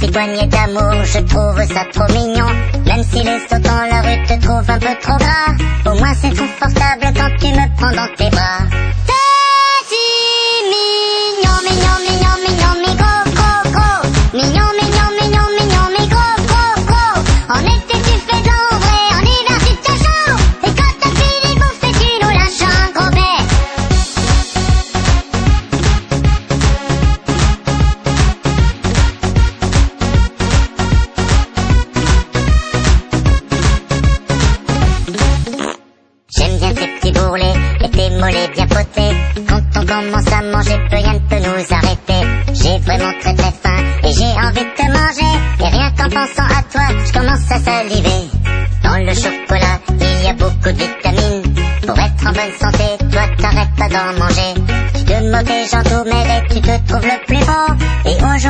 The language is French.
poignées d'amour, je trouve ça trop mignon. Même si les sauts dans la rue te trouvent un peu trop gras, au moins c'est confortable quand tu me prends dans tes bras. T'es si mignon, mignon, mignon, mignon, mi gros, gros, gros. Mignon, mignon, mignon, mignon, mi gros, gros, gros. En été tu fais de l'ombre et en hiver tu te chaud. Et quand t'as fini de bouffer tu nous lâches un gros bec. J'aime bien tes petits bourrelets et tes mollets bien potés. Quand on commence à manger, plus rien ne peut nous arrêter. J'ai vraiment très très faim et j'ai envie de te manger. Et rien qu'en pensant à toi, je commence à saliver. Dans le chocolat, il y a beaucoup de vitamines. Pour être en bonne santé, toi t'arrêtes pas d'en manger. Tu te moques des gens tout mêlés, tu te trouves le plus beau. Et aujourd'hui